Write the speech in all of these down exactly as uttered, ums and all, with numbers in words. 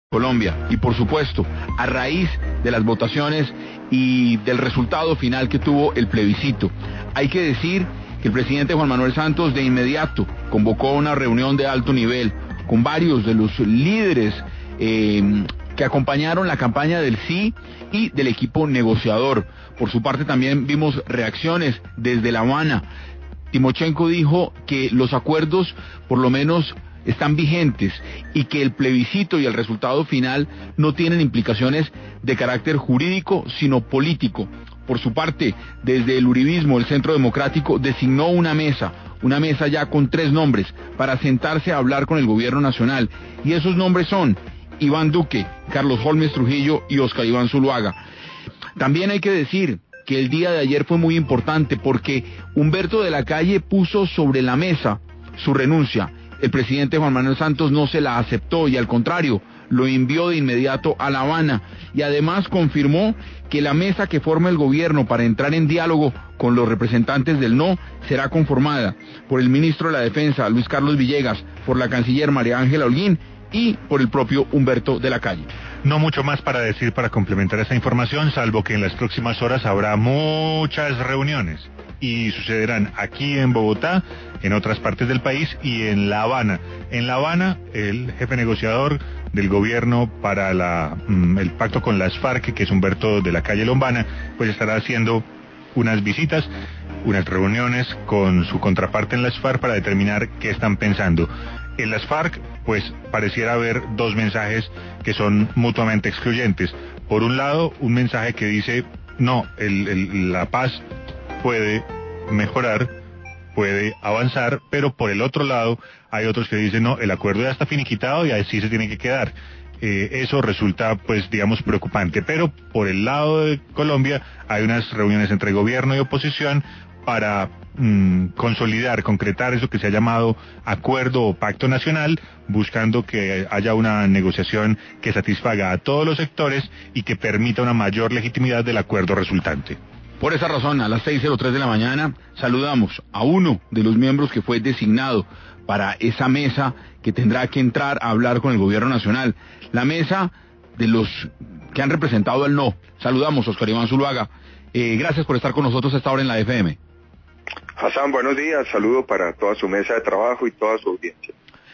Colombia. Y por supuesto, a raíz de las votaciones y del resultado final que tuvo el plebiscito, hay que decir que el presidente Juan Manuel Santos de inmediato convocó una reunión de alto nivel con varios de los líderes eh, que acompañaron la campaña del sí y del equipo negociador. Por su parte también vimos reacciones desde La Habana. Timochenko dijo que los acuerdos por lo menos están vigentes y que el plebiscito y el resultado final no tienen implicaciones de carácter jurídico sino político. Por su parte, desde el uribismo, el Centro Democrático designó una mesa, una mesa ya con tres nombres, para sentarse a hablar con el gobierno nacional, y esos nombres son Iván Duque, Carlos Holmes Trujillo y Oscar Iván Zuluaga. También hay que decir que el día de ayer fue muy importante porque Humberto de la Calle puso sobre la mesa su renuncia. El presidente Juan Manuel Santos no se la aceptó y al contrario, lo envió de inmediato a La Habana y además confirmó que la mesa que forma el gobierno para entrar en diálogo con los representantes del no será conformada por el ministro de la Defensa, Luis Carlos Villegas, por la canciller María Ángela Holguín y por el propio Humberto de la Calle. No mucho más para decir para complementar esa información, salvo que en las próximas horas habrá muchas reuniones y sucederán aquí en Bogotá, en otras partes del país y en La Habana. En La Habana, el jefe negociador del gobierno para la, mm, el pacto con las FARC, que es Humberto de la Calle Lombana, pues estará haciendo unas visitas, unas reuniones con su contraparte en las FARC para determinar qué están pensando. En las FARC, pues pareciera haber dos mensajes que son mutuamente excluyentes. Por un lado, un mensaje que dice, no, el, el, la paz puede mejorar, puede avanzar, pero por el otro lado hay otros que dicen, no, el acuerdo ya está finiquitado y así se tiene que quedar. Eh, eso resulta, pues, digamos, preocupante. Pero por el lado de Colombia hay unas reuniones entre gobierno y oposición para mmm, consolidar, concretar eso que se ha llamado acuerdo o pacto nacional, buscando que haya una negociación que satisfaga a todos los sectores y que permita una mayor legitimidad del acuerdo resultante. Por esa razón, a las seis cero tres de la mañana, saludamos a uno de los miembros que fue designado para esa mesa que tendrá que entrar a hablar con el gobierno nacional. La mesa de los que han representado el no. Saludamos a Oscar Iván Zuluaga. Eh, gracias por estar con nosotros a esta hora en la F M. Hassan, buenos días. Saludo para toda su mesa de trabajo y toda su audiencia.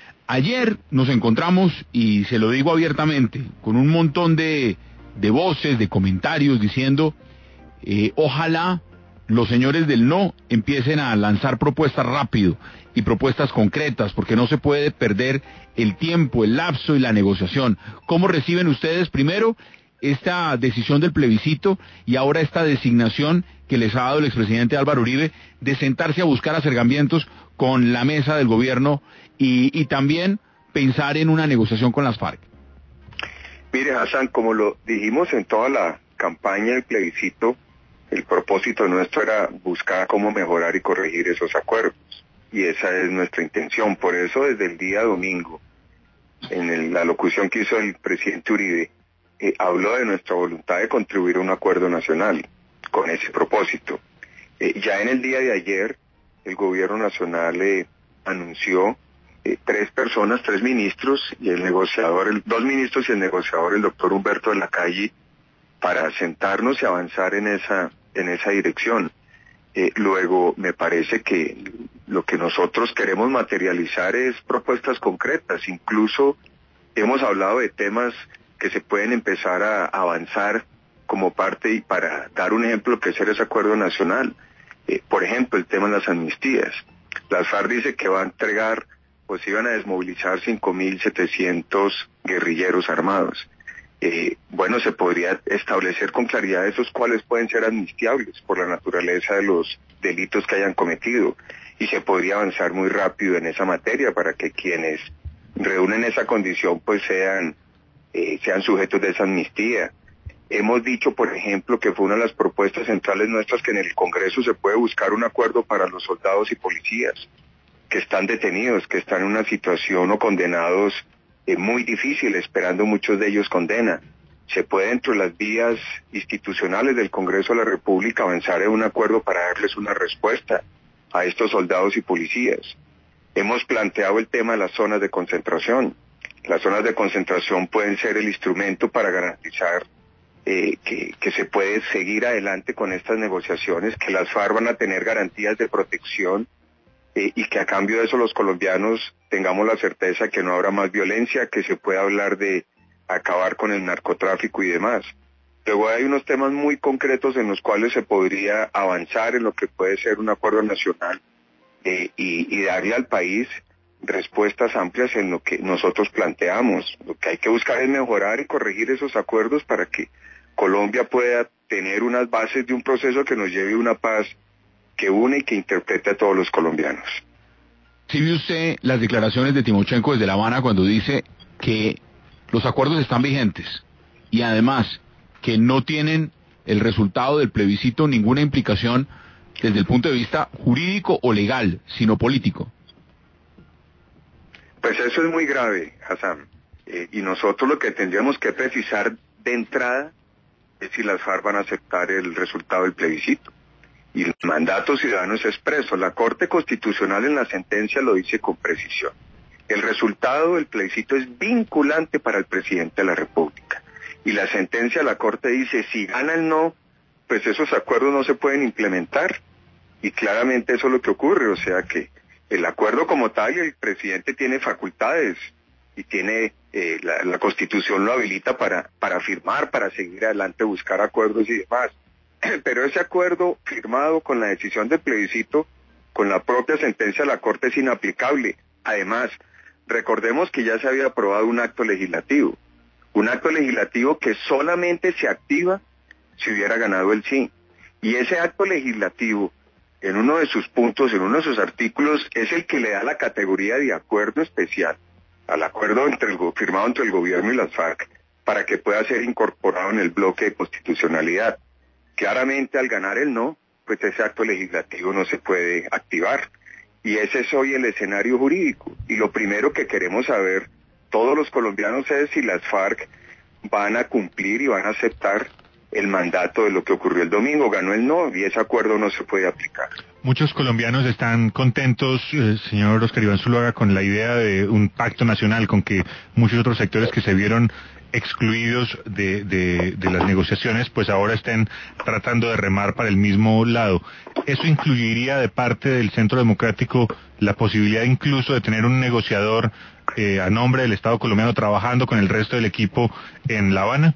Ayer nos encontramos, y se lo digo abiertamente, con un montón de, de voces, de comentarios diciendo... Eh, ojalá los señores del no empiecen a lanzar propuestas rápido y propuestas concretas, porque no se puede perder el tiempo, el lapso y la negociación. ¿Cómo reciben ustedes primero esta decisión del plebiscito y ahora esta designación que les ha dado el expresidente Álvaro Uribe de sentarse a buscar acercamientos con la mesa del gobierno y, y también pensar en una negociación con las FARC? Mire, Hassan, como lo dijimos en toda la campaña del plebiscito, el propósito nuestro era buscar cómo mejorar y corregir esos acuerdos. Y esa es nuestra intención. Por eso, desde el día domingo, en el, la locución que hizo el presidente Uribe, eh, habló de nuestra voluntad de contribuir a un acuerdo nacional con ese propósito. Eh, ya en el día de ayer, el gobierno nacional eh, anunció eh, tres personas, tres ministros y el negociador, el, dos ministros y el negociador, el doctor Humberto de la Calle, para sentarnos y avanzar en esa en esa dirección. Eh, luego, me parece que lo que nosotros queremos materializar es propuestas concretas. Incluso hemos hablado de temas que se pueden empezar a avanzar como parte, y para dar un ejemplo que es ese acuerdo nacional. Eh, por ejemplo, el tema de las amnistías. Las FARC dice que va a entregar, pues iban a desmovilizar cinco mil setecientos guerrilleros armados. Eh, bueno, se podría establecer con claridad esos cuáles pueden ser amnistiables por la naturaleza de los delitos que hayan cometido, y se podría avanzar muy rápido en esa materia para que quienes reúnen esa condición pues sean, eh, sean sujetos de esa amnistía. Hemos dicho, por ejemplo, que fue una de las propuestas centrales nuestras que en el Congreso se puede buscar un acuerdo para los soldados y policías que están detenidos, que están en una situación o condenados Eh, muy difícil, esperando muchos de ellos condena. Se puede, dentro de las vías institucionales del Congreso de la República, avanzar en un acuerdo para darles una respuesta a estos soldados y policías. Hemos planteado el tema de las zonas de concentración. Las zonas de concentración pueden ser el instrumento para garantizar eh, que, que se puede seguir adelante con estas negociaciones, que las FARC van a tener garantías de protección eh, y que a cambio de eso los colombianos tengamos la certeza que no habrá más violencia, que se pueda hablar de acabar con el narcotráfico y demás. Luego hay unos temas muy concretos en los cuales se podría avanzar en lo que puede ser un acuerdo nacional eh, y, y darle al país respuestas amplias en lo que nosotros planteamos. Lo que hay que buscar es mejorar y corregir esos acuerdos para que Colombia pueda tener unas bases de un proceso que nos lleve a una paz que une y que interprete a todos los colombianos. ¿Sí vio usted las declaraciones de Timochenko desde La Habana cuando dice que los acuerdos están vigentes y además que no tienen el resultado del plebiscito ninguna implicación desde el punto de vista jurídico o legal, sino político? Pues eso es muy grave, Hassan, eh, y nosotros lo que tendríamos que precisar de entrada es si las FARC van a aceptar el resultado del plebiscito. Y el mandato ciudadano es expreso. La Corte Constitucional en la sentencia lo dice con precisión. El resultado del plebiscito es vinculante para el presidente de la República. Y la sentencia de la Corte dice, si gana el no, pues esos acuerdos no se pueden implementar. Y claramente eso es lo que ocurre, o sea que el acuerdo como tal, el presidente tiene facultades y tiene eh, la, la Constitución lo habilita para, para firmar, para seguir adelante, buscar acuerdos y demás. Pero ese acuerdo firmado con la decisión del plebiscito, con la propia sentencia de la Corte, es inaplicable. Además, recordemos que ya se había aprobado un acto legislativo, un acto legislativo que solamente se activa si hubiera ganado el sí. Y ese acto legislativo, en uno de sus puntos, en uno de sus artículos, es el que le da la categoría de acuerdo especial al acuerdo entre el, firmado entre el gobierno y las FARC para que pueda ser incorporado en el bloque de constitucionalidad. Claramente, al ganar el no, pues ese acto legislativo no se puede activar. Y ese es hoy el escenario jurídico. Y lo primero que queremos saber todos los colombianos es si las FARC van a cumplir y van a aceptar el mandato de lo que ocurrió el domingo. Ganó el no y ese acuerdo no se puede aplicar. Muchos colombianos están contentos, eh, señor Oscar Iván Zuluaga, con la idea de un pacto nacional, con que muchos otros sectores que se vieron excluidos de, de, de las negociaciones, pues ahora estén tratando de remar para el mismo lado. ¿Eso incluiría de parte del Centro Democrático la posibilidad incluso de tener un negociador eh, a nombre del Estado colombiano trabajando con el resto del equipo en La Habana?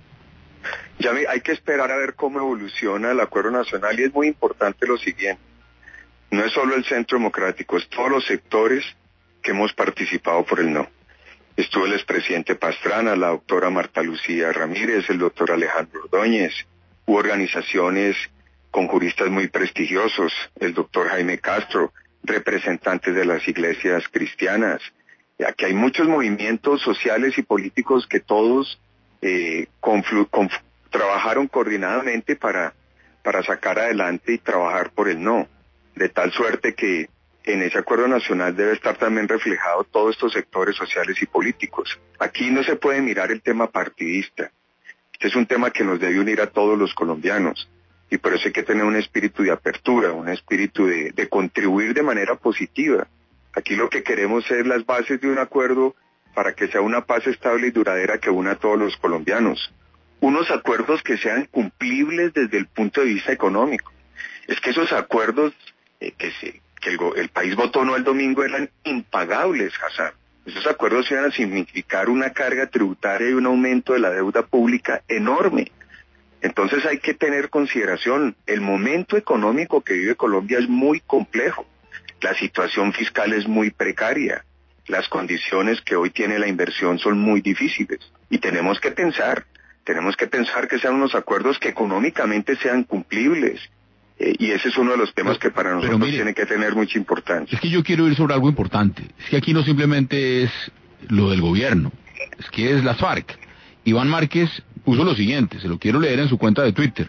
Ya hay que esperar a ver cómo evoluciona el acuerdo nacional y es muy importante lo siguiente. No es solo el Centro Democrático, es todos los sectores que hemos participado por el no. Estuvo el expresidente Pastrana, la doctora Marta Lucía Ramírez, el doctor Alejandro Ordóñez, hubo organizaciones con juristas muy prestigiosos, el doctor Jaime Castro, representantes de las iglesias cristianas. Aquí hay muchos movimientos sociales y políticos que todos eh, conflu- conf- trabajaron coordinadamente para, para sacar adelante y trabajar por el no, de tal suerte que en ese acuerdo nacional debe estar también reflejado todos estos sectores sociales y políticos. Aquí no se puede mirar el tema partidista. Este es un tema que nos debe unir a todos los colombianos y por eso hay que tener un espíritu de apertura, un espíritu de, de contribuir de manera positiva. Aquí lo que queremos es las bases de un acuerdo para que sea una paz estable y duradera que una a todos los colombianos. Unos acuerdos que sean cumplibles desde el punto de vista económico. Es que esos acuerdos eh, que se que el, el país votó no el domingo eran impagables, Hassan. Esos acuerdos iban a significar una carga tributaria y un aumento de la deuda pública enorme. Entonces hay que tener consideración, el momento económico que vive Colombia es muy complejo, la situación fiscal es muy precaria, las condiciones que hoy tiene la inversión son muy difíciles y tenemos que pensar, tenemos que pensar que sean unos acuerdos que económicamente sean cumplibles. Eh, y ese es uno de los temas que para nosotros mire, tiene que tener mucha importancia. Es que yo quiero ir sobre algo importante. Es que aquí no simplemente es lo del gobierno, es que es las FARC. Iván Márquez puso lo siguiente, se lo quiero leer en su cuenta de Twitter.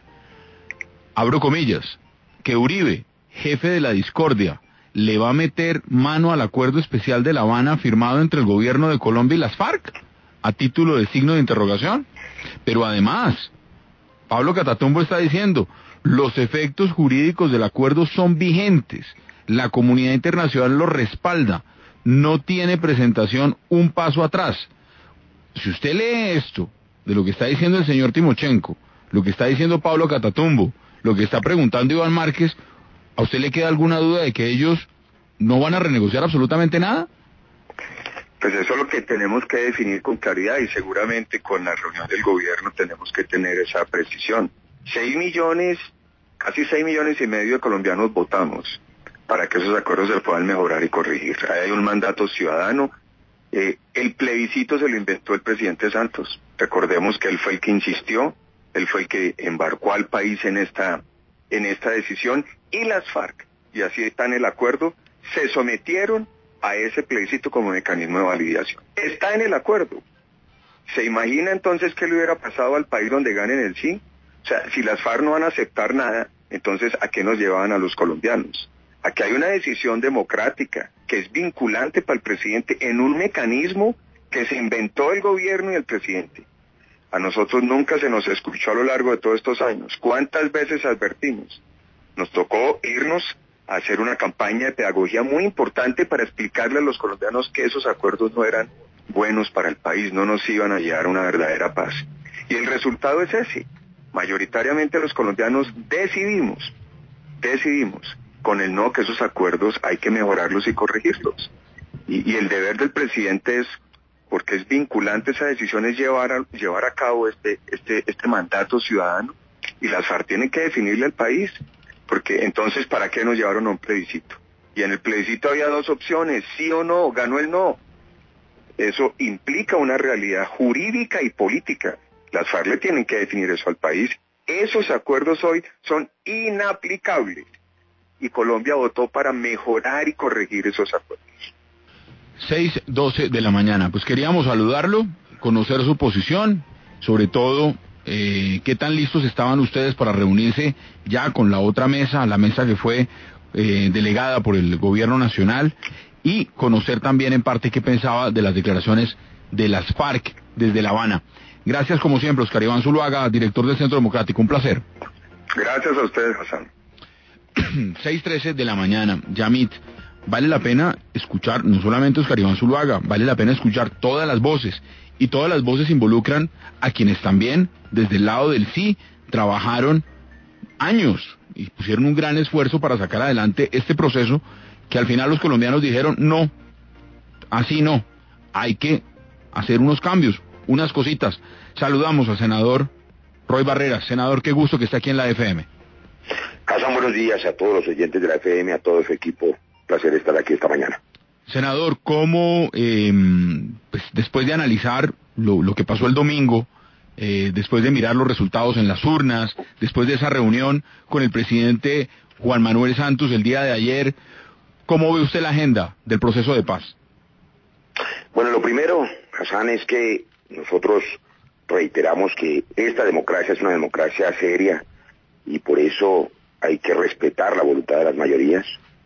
Abro comillas, que Uribe, jefe de la discordia, le va a meter mano al acuerdo especial de La Habana firmado entre el gobierno de Colombia y las FARC, a título de signo de interrogación. Pero además, Pablo Catatumbo está diciendo, los efectos jurídicos del acuerdo son vigentes, la comunidad internacional lo respalda, no tiene presentación un paso atrás. si usted lee esto, de lo que está diciendo el señor Timochenko, lo que está diciendo Pablo Catatumbo, lo que está preguntando Iván Márquez, ¿a usted le queda alguna duda de que ellos no van a renegociar absolutamente nada? Pues eso es lo que tenemos que definir con claridad y seguramente con la reunión del gobierno tenemos que tener esa precisión. Seis millones, casi seis millones y medio de colombianos votamos para que esos acuerdos se puedan mejorar y corregir. Hay un mandato ciudadano. Eh, el plebiscito se lo inventó el presidente Santos. Recordemos que él fue el que insistió, él fue el que embarcó al país en esta, en esta decisión, y las FARC, y así está en el acuerdo, se sometieron a ese plebiscito como mecanismo de validación. Está en el acuerdo. ¿Se imagina entonces qué le hubiera pasado al país donde ganen el sí? O sea, si las FARC no van a aceptar nada, entonces ¿a qué nos llevaban a los colombianos? Aquí hay una decisión democrática que es vinculante para el presidente en un mecanismo que se inventó el gobierno y el presidente. A nosotros nunca se nos escuchó a lo largo de todos estos años. ¿Cuántas veces advertimos? Nos tocó irnos a hacer una campaña de pedagogía muy importante para explicarle a los colombianos que esos acuerdos no eran buenos para el país, no nos iban a llevar a una verdadera paz. Y el resultado es ese. Mayoritariamente los colombianos decidimos, decidimos con el no, que esos acuerdos hay que mejorarlos y corregirlos. Y, y el deber del presidente es, porque es vinculante esa decisión, es llevar a, llevar a cabo este, este, este mandato ciudadano, y las FARC tienen que definirle al país. Porque entonces, ¿para qué nos llevaron a un plebiscito? Y en el plebiscito había dos opciones, sí o no, ganó el no. Eso implica una realidad jurídica y política. Las FARC le tienen que definir eso al país. Esos acuerdos hoy son inaplicables. Y Colombia votó para mejorar y corregir esos acuerdos. seis doce de la mañana. Pues queríamos saludarlo, conocer su posición, sobre todo... Eh, ¿qué tan listos estaban ustedes para reunirse ya con la otra mesa, la mesa que fue eh, delegada por el gobierno nacional, y conocer también en parte qué pensaba de las declaraciones de las FARC desde La Habana? Gracias como siempre, Oscar Iván Zuluaga, director del Centro Democrático, un placer. Gracias a ustedes, Hassan. seis trece de la mañana, Yamit. Vale la pena escuchar, no solamente Oscar Iván Zuluaga, vale la pena escuchar todas las voces, y todas las voces involucran a quienes también, desde el lado del sí, trabajaron años y pusieron un gran esfuerzo para sacar adelante este proceso, que al final los colombianos dijeron, no, así no, hay que hacer unos cambios, unas cositas. Saludamos al senador Roy Barreras. Senador, qué gusto que esté aquí en la F M. Hassan, buenos días a todos los oyentes de la F M, a todo su equipo. Placer estar aquí esta mañana. Senador, ¿cómo, eh, pues, después de analizar lo, lo que pasó el domingo, eh, después de mirar los resultados en las urnas, después de esa reunión con el presidente Juan Manuel Santos el día de ayer, cómo ve usted la agenda del proceso de paz? Bueno, lo primero, Hassan, es que nosotros reiteramos que esta democracia es una democracia seria y por eso hay que respetar la voluntad de las mayorías.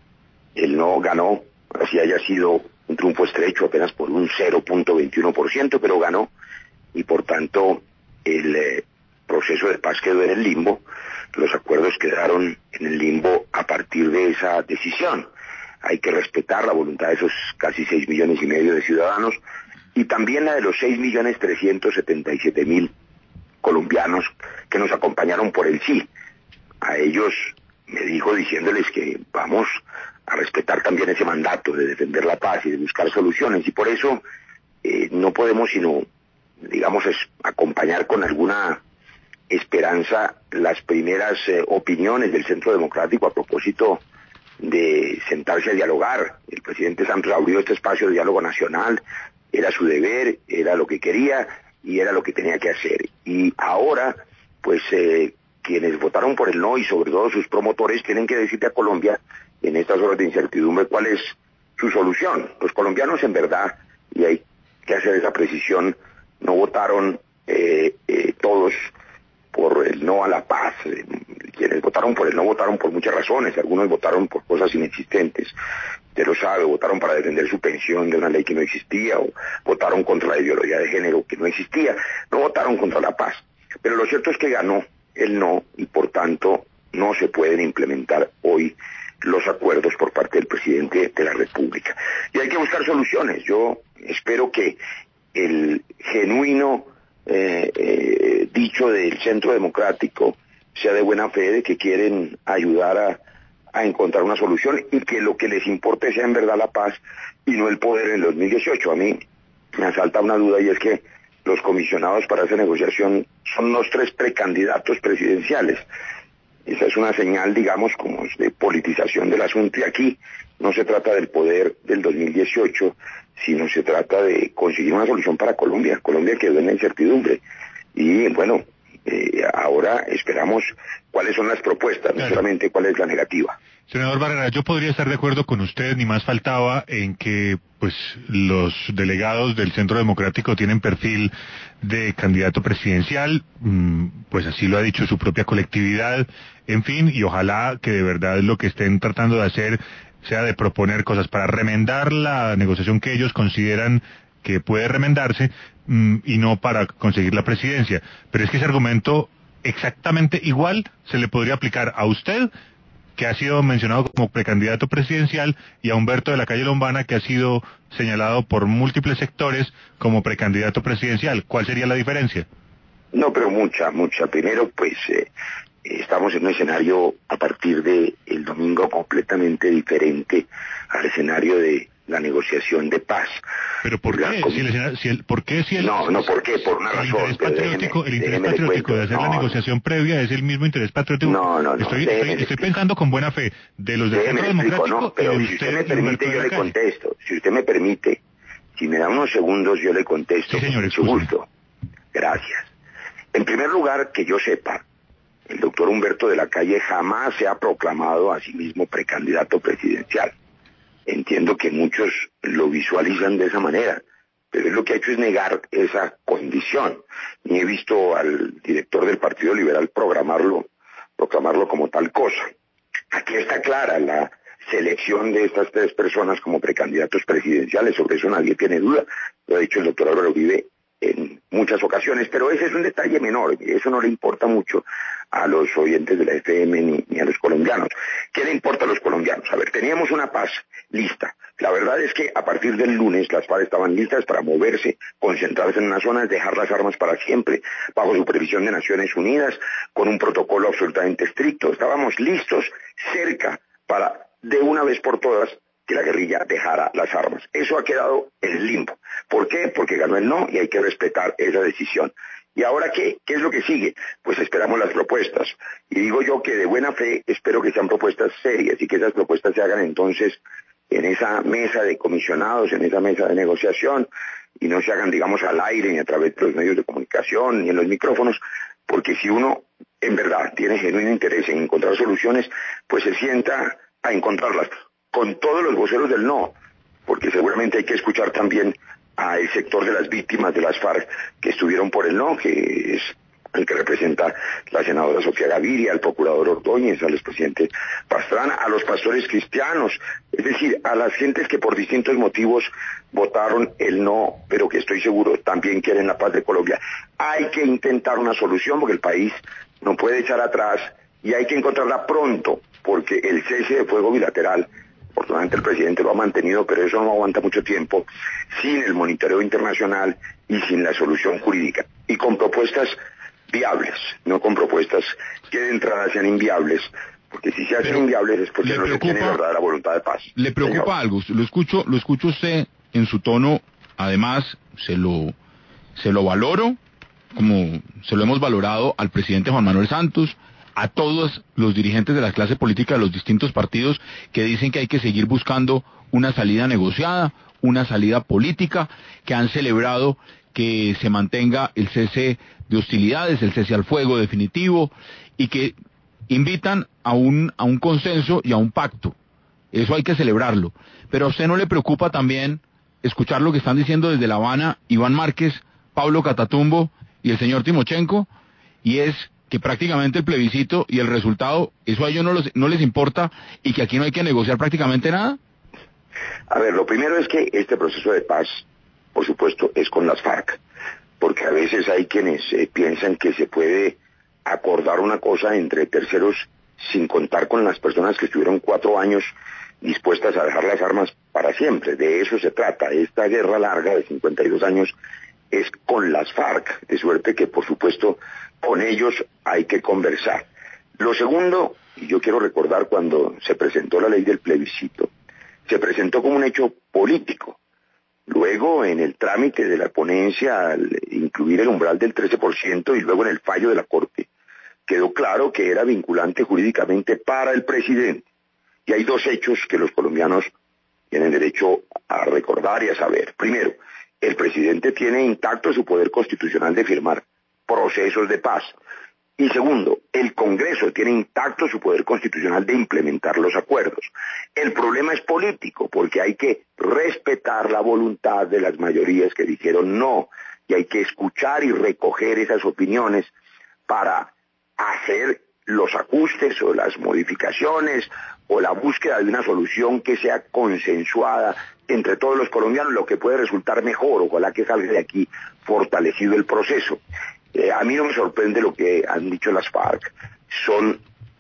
El no ganó, así haya sido un triunfo estrecho, apenas por un cero punto veintiuno por ciento, pero ganó, y por tanto el eh, proceso de paz quedó en el limbo. Los acuerdos quedaron en el limbo a partir de esa decisión. Hay que respetar la voluntad de esos casi seis millones y medio de ciudadanos, y también la de los seis millones trescientos setenta y siete mil colombianos que nos acompañaron por el sí. A ellos me dijo diciéndoles que vamos a respetar también ese mandato de defender la paz y de buscar soluciones, y por eso eh, no podemos sino, digamos, es acompañar con alguna esperanza las primeras eh, opiniones del Centro Democrático a propósito de sentarse a dialogar. El presidente Santos abrió este espacio de diálogo nacional, era su deber, era lo que quería y era lo que tenía que hacer. Y ahora, pues, eh, quienes votaron por el no y sobre todo sus promotores tienen que decirle a Colombia en estas horas de incertidumbre cuál es su solución. Los colombianos en verdad, y hay que hacer esa precisión, no votaron eh, eh, todos por el no a la paz. Eh, quienes votaron por el no votaron por muchas razones, algunos votaron por cosas inexistentes, usted lo sabe, votaron para defender su pensión de una ley que no existía, o votaron contra la ideología de género que no existía, no votaron contra la paz. Pero lo cierto es que ganó el no, y por tanto no se pueden implementar hoy los acuerdos por parte del presidente de la República. Y hay que buscar soluciones. Yo espero que el genuino eh, eh, dicho del Centro Democrático sea de buena fe, de que quieren ayudar a, a encontrar una solución y que lo que les importe sea en verdad la paz y no el poder en el dos mil dieciocho. A mí me asalta una duda, y es que los comisionados para esa negociación son los tres precandidatos presidenciales. Esa es una señal, digamos, como de politización del asunto, y aquí no se trata del poder del dos mil dieciocho, sino se trata de conseguir una solución para Colombia. Colombia quedó en la incertidumbre y bueno, eh, ahora esperamos cuáles son las propuestas, claro, no solamente cuál es la negativa. Senador Barrera, yo podría estar de acuerdo con usted, ni más faltaba, en que pues los delegados del Centro Democrático tienen perfil de candidato presidencial, pues así lo ha dicho su propia colectividad, en fin, y ojalá que de verdad lo que estén tratando de hacer sea de proponer cosas para remendar la negociación que ellos consideran que puede remendarse, y no para conseguir la presidencia. Pero es que ese argumento exactamente igual se le podría aplicar a usted, que ha sido mencionado como precandidato presidencial, y a Humberto de la Calle Lombana, que ha sido señalado por múltiples sectores como precandidato presidencial. ¿Cuál sería la diferencia? No, pero mucha, mucha. Primero, pues, eh, estamos en un escenario a partir de el domingo completamente diferente al escenario de la negociación de paz. ¿Pero por qué? Si el, si el, ¿por qué si el, no, no, ¿por qué? Por una el razón. Interés patriótico, déjeme, el interés patriótico de hacer no, la negociación no. previa es el mismo interés patriótico. No, no, no. Estoy, estoy, estoy pensando con buena fe de los del Centro Democrático, no, pero y de si usted, usted me permite, yo le calle. contesto. Si usted me permite, si me da unos segundos, yo le contesto. Sí, señor, con mucho gusto. Gracias. En primer lugar, que yo sepa, el doctor Humberto de la Calle jamás se ha proclamado a sí mismo precandidato presidencial. Entiendo que muchos lo visualizan de esa manera, pero él lo que ha hecho es negar esa condición. Ni he visto al director del Partido Liberal programarlo, proclamarlo como tal cosa. Aquí está clara la selección de estas tres personas como precandidatos presidenciales, sobre eso nadie tiene duda, lo ha dicho el doctor Álvaro Uribe en muchas ocasiones, pero ese es un detalle menor, eso no le importa mucho a los oyentes de la F M ni, ni a los colombianos. ¿Qué le importa a los colombianos? A ver, teníamos una paz lista. La verdad es que a partir del lunes las FARC estaban listas para moverse, concentrarse en unas zonas, dejar las armas para siempre, bajo supervisión de Naciones Unidas, con un protocolo absolutamente estricto. Estábamos listos, cerca, para de una vez por todas que la guerrilla dejara las armas. Eso ha quedado en limbo. ¿Por qué? Porque ganó el no y hay que respetar esa decisión. ¿Y ahora qué? ¿Qué es lo que sigue? Pues esperamos las propuestas. Y digo yo que de buena fe espero que sean propuestas serias y que esas propuestas se hagan entonces en esa mesa de comisionados, en esa mesa de negociación, y no se hagan, digamos, al aire ni a través de los medios de comunicación ni en los micrófonos, porque si uno en verdad tiene genuino interés en encontrar soluciones, pues se sienta a encontrarlas con todos los voceros del no, porque seguramente hay que escuchar también al sector de las víctimas de las FARC que estuvieron por el no, que es el que representa la senadora Sofía Gaviria, al procurador Ordóñez, al expresidente Pastrana, a los pastores cristianos, es decir, a las gentes que por distintos motivos votaron el no, pero que estoy seguro también quieren la paz de Colombia. Hay que intentar una solución porque el país no puede echar atrás y hay que encontrarla pronto, porque el cese de fuego bilateral, afortunadamente el presidente lo ha mantenido, pero eso no aguanta mucho tiempo, sin el monitoreo internacional y sin la solución jurídica. Y con propuestas viables, no con propuestas que de entrada sean inviables, porque si se hacen pero inviables es porque no preocupa, se tiene verdadera voluntad de paz. ¿Le preocupa señor? Algo? Lo escucho, lo escucho usted en su tono, además se lo, se lo valoro, como se lo hemos valorado al presidente Juan Manuel Santos, a todos los dirigentes de la clase política de los distintos partidos que dicen que hay que seguir buscando una salida negociada, una salida política, que han celebrado que se mantenga el cese de hostilidades, el cese al fuego definitivo, y que invitan a un, a un consenso y a un pacto. Eso hay que celebrarlo. Pero a usted no le preocupa también escuchar lo que están diciendo desde La Habana Iván Márquez, Pablo Catatumbo y el señor Timochenko, y es que prácticamente el plebiscito y el resultado, eso a ellos no, los, no les importa y que aquí no hay que negociar prácticamente nada? A ver, lo primero es que este proceso de paz, por supuesto, es con las FARC, porque a veces hay quienes eh, piensan que se puede acordar una cosa entre terceros sin contar con las personas que estuvieron cuatro años dispuestas a dejar las armas para siempre. De eso se trata. Esta guerra larga de cincuenta y dos años es con las FARC, de suerte que por supuesto con ellos hay que conversar. Lo segundo, y yo quiero recordar cuando se presentó la ley del plebiscito, se presentó como un hecho político. Luego, en el trámite de la ponencia, al incluir el umbral del trece por ciento y luego en el fallo de la Corte, quedó claro que era vinculante jurídicamente para el presidente. Y hay dos hechos que los colombianos tienen derecho a recordar y a saber. Primero, el presidente tiene intacto su poder constitucional de firmar procesos de paz. Y segundo, el Congreso tiene intacto su poder constitucional de implementar los acuerdos. El problema es político, porque hay que respetar la voluntad de las mayorías que dijeron no, y hay que escuchar y recoger esas opiniones para hacer los ajustes o las modificaciones o la búsqueda de una solución que sea consensuada entre todos los colombianos, lo que puede resultar mejor. Ojalá que salga de aquí fortalecido el proceso. Eh, a mí no me sorprende lo que han dicho las FARC. Son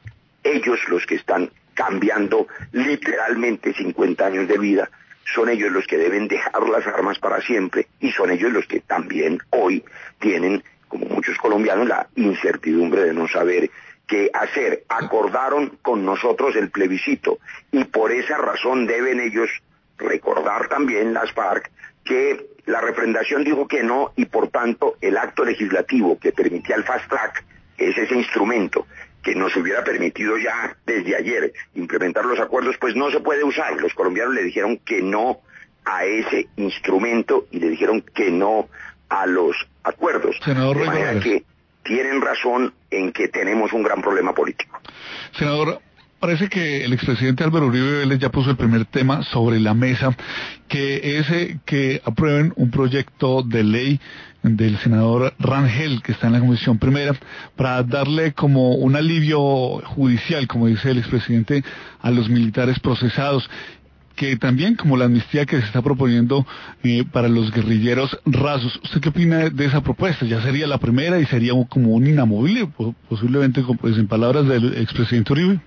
ellos los que están cambiando literalmente cincuenta años de vida. Son ellos los que deben dejar las armas para siempre y son ellos los que también hoy tienen, como muchos colombianos, la incertidumbre de no saber qué hacer. Acordaron con nosotros el plebiscito y por esa razón deben ellos recordar también, las FARC, que la refrendación dijo que no y por tanto el acto legislativo que permitía el fast track, que es ese instrumento que nos hubiera permitido ya desde ayer implementar los acuerdos, pues no se puede usar. Los colombianos le dijeron que no a ese instrumento y le dijeron que no a los acuerdos. Senador de manera que tienen razón en que tenemos un gran problema político. Senador, parece que el expresidente Álvaro Uribe Vélez ya puso el primer tema sobre la mesa, que es eh, que aprueben un proyecto de ley del senador Rangel, que está en la Comisión Primera, para darle como un alivio judicial, como dice el expresidente, a los militares procesados, que también como la amnistía que se está proponiendo eh, para los guerrilleros rasos. ¿Usted qué opina de esa propuesta? Ya sería la primera y sería como un inamovible, posiblemente, pues, en palabras del expresidente Uribe.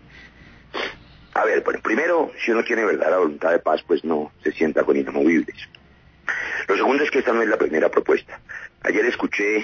A ver, bueno, primero, si uno tiene verdadera voluntad de paz, pues no se sienta con inamovibles. Lo segundo es que esta no es la primera propuesta. Ayer escuché,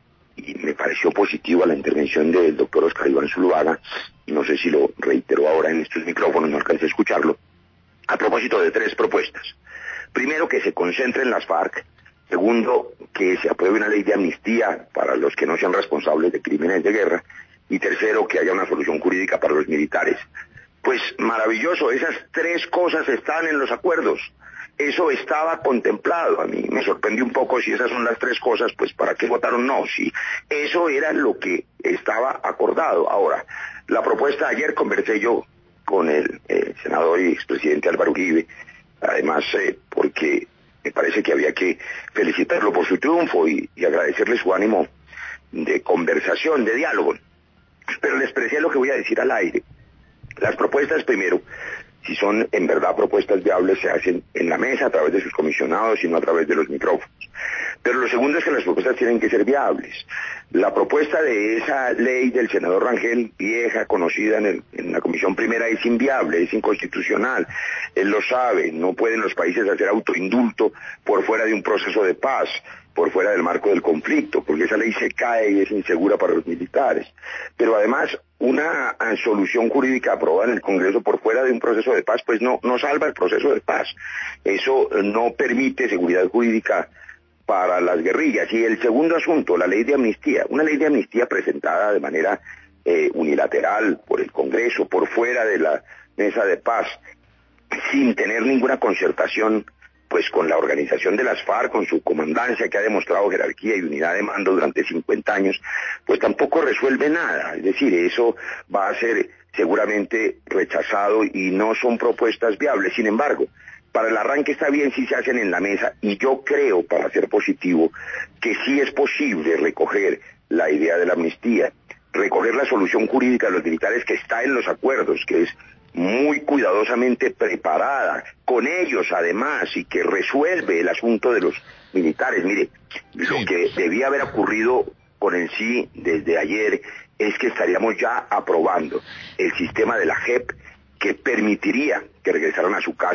y me pareció positiva la intervención del doctor Oscar Iván Zuluaga, no sé si lo reiteró ahora en estos micrófonos, no alcancé a escucharlo, a propósito de tres propuestas. Primero, que se concentren las FARC. Segundo, que se apruebe una ley de amnistía para los que no sean responsables de crímenes de guerra. Y tercero, que haya una solución jurídica para los militares. Pues maravilloso, esas tres cosas están en los acuerdos. Eso estaba contemplado. A mí me sorprendió un poco si esas son las tres cosas, pues ¿para qué votaron no? Si eso era lo que estaba acordado. Ahora, la propuesta, ayer conversé yo con el eh, senador y expresidente Álvaro Uribe, además eh, porque me parece que había que felicitarlo por su triunfo y, y agradecerle su ánimo de conversación, de diálogo. Pero le expresé lo que voy a decir al aire. Las propuestas, primero, si son en verdad propuestas viables, se hacen en la mesa a través de sus comisionados y no a través de los micrófonos. Pero lo segundo es que las propuestas tienen que ser viables. La propuesta de esa ley del senador Rangel, vieja, conocida en, el, en la Comisión Primera, es inviable, es inconstitucional. Él lo sabe, no pueden los países hacer autoindulto por fuera de un proceso de paz, por fuera del marco del conflicto, porque esa ley se cae y es insegura para los militares. Pero además, una solución jurídica aprobada en el Congreso por fuera de un proceso de paz, pues no, no salva el proceso de paz. Eso no permite seguridad jurídica para las guerrillas. Y el segundo asunto, la ley de amnistía. Una ley de amnistía presentada de manera eh, unilateral por el Congreso, por fuera de la mesa de paz, sin tener ninguna concertación pues con la organización de las FARC, con su comandancia que ha demostrado jerarquía y unidad de mando durante cincuenta años, pues tampoco resuelve nada. Es decir, eso va a ser seguramente rechazado y no son propuestas viables. Sin embargo, para el arranque está bien si se hacen en la mesa y yo creo, para ser positivo, que sí es posible recoger la idea de la amnistía, recoger la solución jurídica de los militares que está en los acuerdos, que es muy cuidadosamente preparada, con ellos además, y que resuelve el asunto de los militares. Mire, sí. Lo que debía haber ocurrido con el sí desde ayer es que estaríamos ya aprobando el sistema de la J E P que permitiría que regresaran a su casa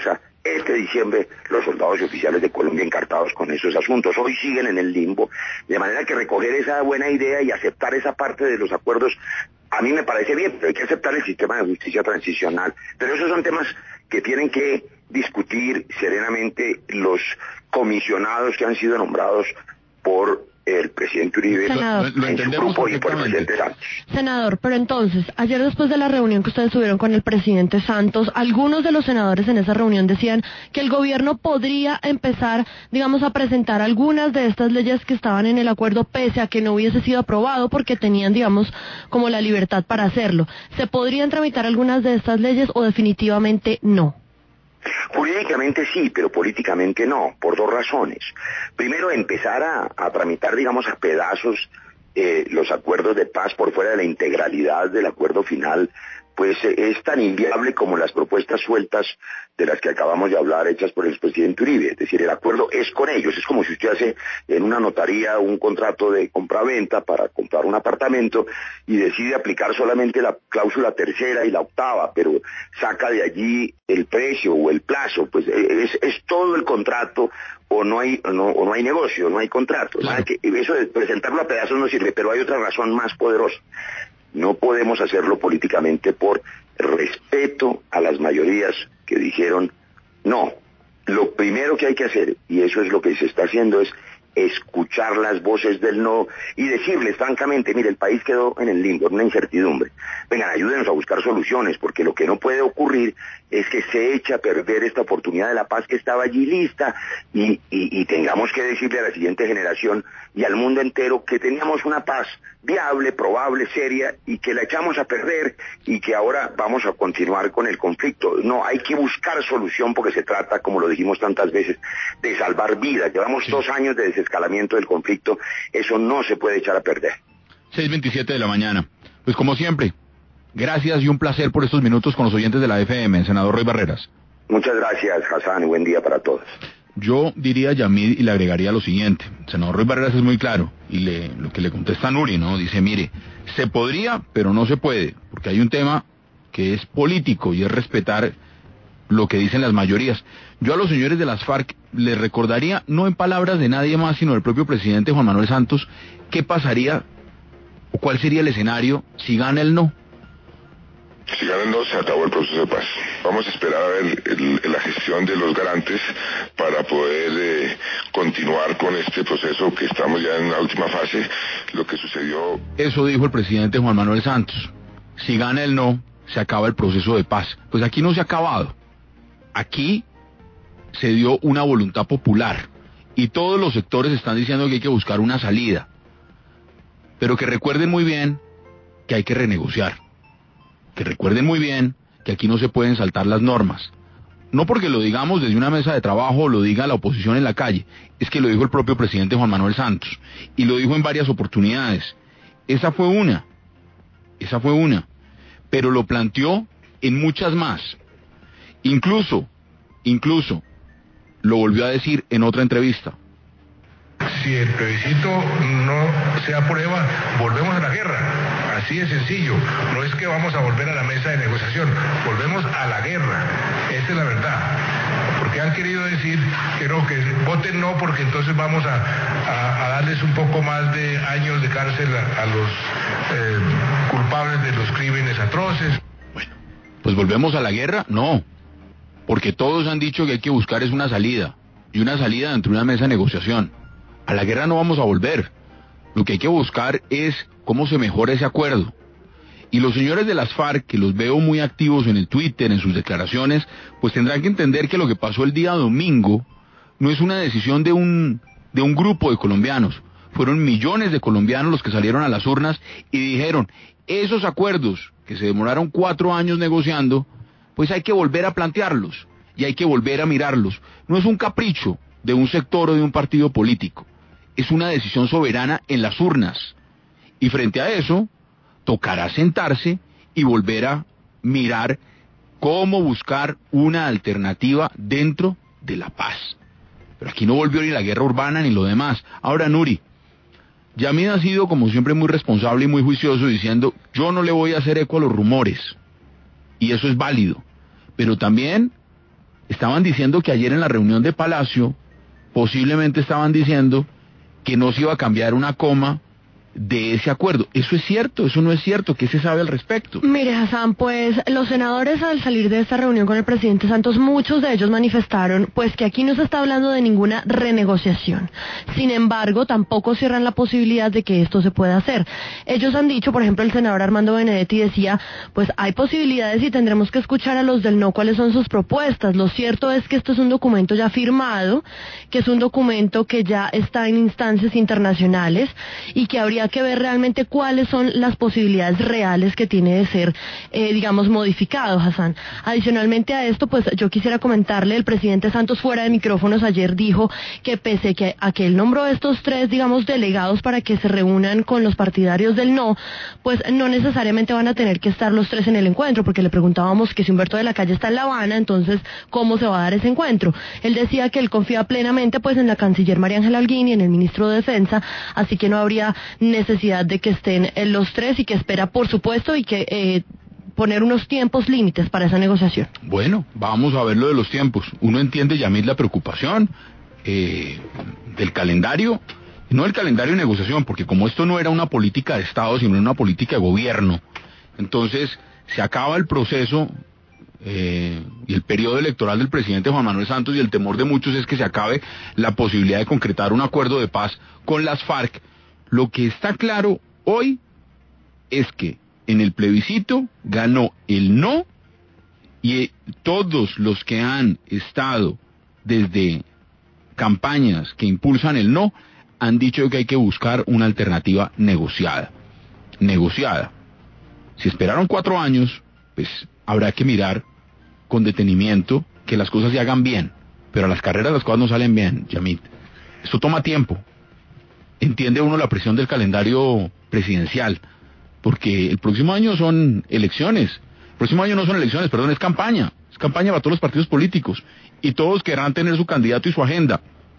Este diciembre los soldados y oficiales de Colombia encartados con esos asuntos hoy siguen en el limbo, de manera que recoger esa buena idea y aceptar esa parte de los acuerdos a mí me parece bien, pero hay que aceptar el sistema de justicia transicional. Pero esos son temas que tienen que discutir serenamente los comisionados que han sido nombrados por el presidente Uribe Senador, lo, lo en su grupo y por el presidente Santos. Senador, pero entonces, ayer después de la reunión que ustedes tuvieron con el presidente Santos, algunos de los senadores en esa reunión decían que el gobierno podría empezar, digamos, a presentar algunas de estas leyes que estaban en el acuerdo pese a que no hubiese sido aprobado porque tenían, digamos, como la libertad para hacerlo. ¿Se podrían tramitar algunas de estas leyes o definitivamente no? Jurídicamente sí, pero políticamente no, por dos razones. Primero, empezar a, a tramitar, digamos, a pedazos eh, los acuerdos de paz por fuera de la integralidad del acuerdo final, pues eh, es tan inviable como las propuestas sueltas de las que acabamos de hablar hechas por el presidente Uribe. Es decir, el acuerdo es con ellos, es como si usted hace en una notaría un contrato de compraventa para comprar un apartamento y decide aplicar solamente la cláusula tercera y la octava, pero saca de allí el precio o el plazo, pues es, es todo el contrato o no hay no, o no hay negocio, no hay contrato. Claro. Que eso de presentarlo a pedazos no sirve, pero hay otra razón más poderosa. No podemos hacerlo políticamente por respeto a las mayorías que dijeron no. Lo primero que hay que hacer, y eso es lo que se está haciendo, es escuchar las voces del no y decirles francamente, mire, el país quedó en el limbo, en una incertidumbre. Vengan, ayúdenos a buscar soluciones, porque lo que no puede ocurrir es que se eche a perder esta oportunidad de la paz que estaba allí lista y, y, y tengamos que decirle a la siguiente generación y al mundo entero que teníamos una paz viable, probable, seria y que la echamos a perder y que ahora vamos a continuar con el conflicto. No, hay que buscar solución porque se trata, como lo dijimos tantas veces, de salvar vidas. Llevamos sí. dos años de desescalamiento del conflicto, eso no se puede echar a perder. seis veintisiete de la mañana. Pues como siempre, gracias y un placer por estos minutos con los oyentes de la F M, senador Roy Barreras. Muchas gracias, Hassan, y buen día para todos. Yo diría, Yamid, y le agregaría lo siguiente. El senador Roy Barreras es muy claro, y le, lo que le contesta a Nuri, ¿no? Dice, mire, se podría, pero no se puede, porque hay un tema que es político, y es respetar lo que dicen las mayorías. Yo a los señores de las FARC les recordaría, no en palabras de nadie más, sino del propio presidente Juan Manuel Santos, qué pasaría, o cuál sería el escenario si gana el no. Si gana el no, se acabó el proceso de paz. Vamos a esperar a ver el, la gestión de los garantes para poder eh, continuar con este proceso que estamos ya en la última fase. Lo que sucedió... Eso dijo el presidente Juan Manuel Santos. Si gana el no, se acaba el proceso de paz. Pues aquí no se ha acabado. Aquí se dio una voluntad popular y todos los sectores están diciendo que hay que buscar una salida. Pero que recuerden muy bien que hay que renegociar. Que recuerden muy bien que aquí no se pueden saltar las normas. No porque lo digamos desde una mesa de trabajo o lo diga la oposición en la calle, es que lo dijo el propio presidente Juan Manuel Santos, y lo dijo en varias oportunidades. Esa fue una, esa fue una, pero lo planteó en muchas más. Incluso, incluso, lo volvió a decir en otra entrevista. Si el plebiscito no se aprueba, volvemos a la guerra. Así de sencillo. No es que vamos a volver a la mesa de negociación, volvemos a la guerra. Esa es la verdad. Porque han querido decir que no, que voten no, porque entonces vamos a, a, a darles un poco más de años de cárcel a, a los eh, culpables de los crímenes atroces. Bueno, pues volvemos a la guerra, no. Porque todos han dicho que hay que buscar es una salida. Y una salida dentro de una mesa de negociación. A la guerra no vamos a volver. Lo que hay que buscar es cómo se mejora ese acuerdo. Y los señores de las FARC, que los veo muy activos en el Twitter, en sus declaraciones, pues tendrán que entender que lo que pasó el día domingo no es una decisión de un, de un grupo de colombianos. Fueron millones de colombianos los que salieron a las urnas y dijeron, esos acuerdos que se demoraron cuatro años negociando, pues hay que volver a plantearlos y hay que volver a mirarlos. No es un capricho de un sector o de un partido político. Es una decisión soberana en las urnas. Y frente a eso, tocará sentarse y volver a mirar cómo buscar una alternativa dentro de la paz. Pero aquí no volvió ni la guerra urbana ni lo demás. Ahora, Nuri, Yamid ha sido como siempre muy responsable y muy juicioso diciendo, yo no le voy a hacer eco a los rumores. Y eso es válido. Pero también estaban diciendo que ayer en la reunión de Palacio, posiblemente estaban diciendo que no se iba a cambiar una coma de ese acuerdo. ¿Eso es cierto? ¿Eso no es cierto? ¿Qué se sabe al respecto? Mire, Hassan, pues los senadores al salir de esta reunión con el presidente Santos, muchos de ellos manifestaron pues que aquí no se está hablando de ninguna renegociación. Sin embargo, tampoco cierran la posibilidad de que esto se pueda hacer. Ellos han dicho, por ejemplo, el senador Armando Benedetti decía, pues hay posibilidades y tendremos que escuchar a los del no cuáles son sus propuestas. Lo cierto es que esto es un documento ya firmado, que es un documento que ya está en instancias internacionales y que habría que ver realmente cuáles son las posibilidades reales que tiene de ser, eh, digamos, modificado, Hassan. Adicionalmente a esto, pues yo quisiera comentarle, el presidente Santos fuera de micrófonos ayer dijo que pese que a que él nombró estos tres, digamos, delegados para que se reúnan con los partidarios del no, pues no necesariamente van a tener que estar los tres en el encuentro, porque le preguntábamos que si Humberto de la Calle está en La Habana, entonces, ¿cómo se va a dar ese encuentro? Él decía que él confía plenamente, pues, en la canciller María Ángela Holguín y en el ministro de Defensa, así que no habría necesidad de que estén eh, los tres y que espera, por supuesto, y que eh, poner unos tiempos límites para esa negociación. Bueno, vamos a ver lo de los tiempos. Uno entiende, Yamil, la preocupación eh, del calendario, no el calendario de negociación, porque como esto no era una política de Estado, sino una política de gobierno, entonces se acaba el proceso eh, y el periodo electoral del presidente Juan Manuel Santos, y el temor de muchos es que se acabe la posibilidad de concretar un acuerdo de paz con las FARC. Lo que está claro hoy es que en el plebiscito ganó el no, y todos los que han estado desde campañas que impulsan el no han dicho que hay que buscar una alternativa negociada. Negociada. Si esperaron cuatro años, pues habrá que mirar con detenimiento que las cosas se hagan bien, pero a las carreras las cosas no salen bien, Yamit. Esto toma tiempo. Entiende uno la presión del calendario presidencial, porque el próximo año son elecciones, el próximo año no son elecciones, perdón, es campaña, es campaña para todos los partidos políticos, y todos querrán tener su candidato y su agenda,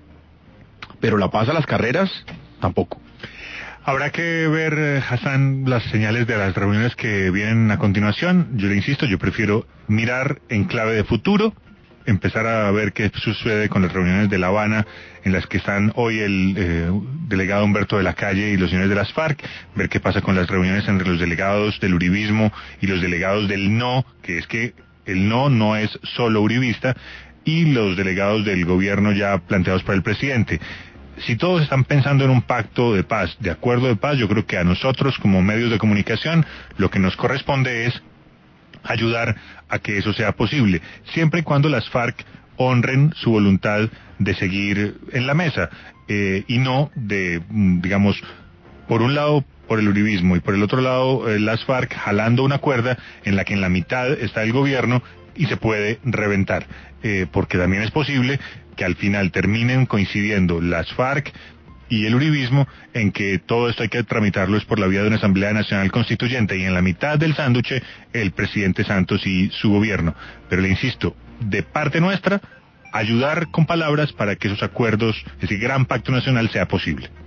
pero la paz a las carreras, tampoco. Habrá que ver, Hassan, las señales de las reuniones que vienen a continuación. Yo le insisto, yo prefiero mirar en clave de futuro, empezar a ver qué sucede con las reuniones de La Habana, en las que están hoy el eh, delegado Humberto de la Calle y los señores de las FARC, ver qué pasa con las reuniones entre los delegados del uribismo y los delegados del no, que es que el no no es solo uribista, y los delegados del gobierno ya planteados para el presidente. Si todos están pensando en un pacto de paz, de acuerdo de paz, yo creo que a nosotros como medios de comunicación lo que nos corresponde es ayudar a que eso sea posible, siempre y cuando las FARC honren su voluntad de seguir en la mesa, eh, y no de, digamos, por un lado por el uribismo y por el otro lado eh, las FARC jalando una cuerda en la que en la mitad está el gobierno y se puede reventar, eh, porque también es posible que al final terminen coincidiendo las FARC y el uribismo en que todo esto hay que tramitarlo es por la vía de una Asamblea Nacional Constituyente, y en la mitad del sándwich el presidente Santos y su gobierno. Pero le insisto, de parte nuestra, ayudar con palabras para que esos acuerdos, ese gran pacto nacional, sea posible.